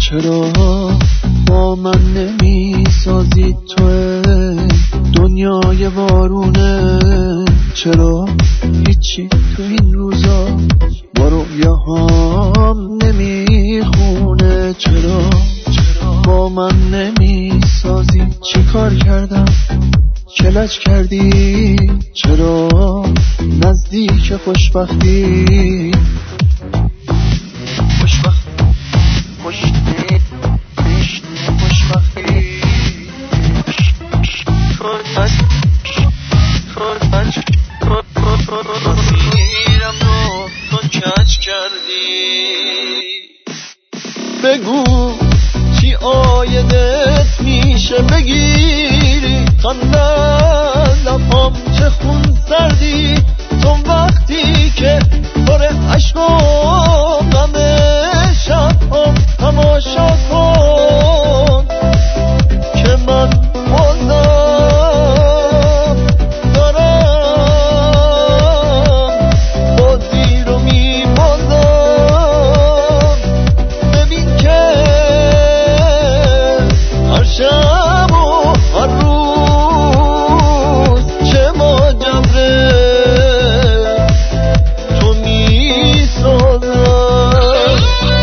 چرا با من نمی سازی تو دنیای وارونه؟ چرا هیچی تو این روزا با رویاهام نمیخونه؟ چرا با من نمی سازی؟ چی کار کردم که لج کردی؟ چرا نزدیک خوشبختی بگو چی آیدت میشه بگیری خندن لبام چه خون سردی تو وقتی که پر عشق و غم شبام تماشا کن که من بازم دارم بازی رو میبازم. ببین که هر شب و هر روز چه ماجره تو میسازم.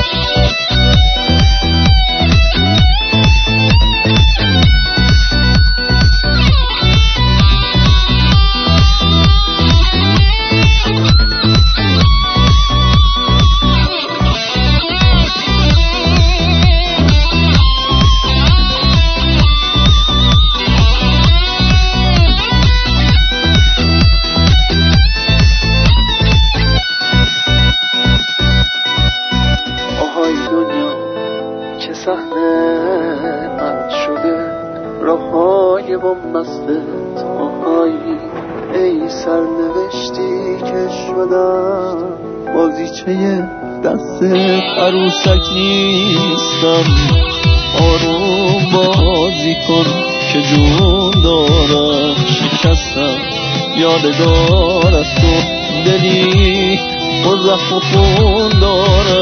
آهای دنیا که صحنه من شده، راههای بومبستت آهایی ای سرنوشتی که شدم بازیچه دستت عروسک نیستم. آروم بازی کن که جون دارم شکستم یادگار از تو دلی و زخم خون دارم.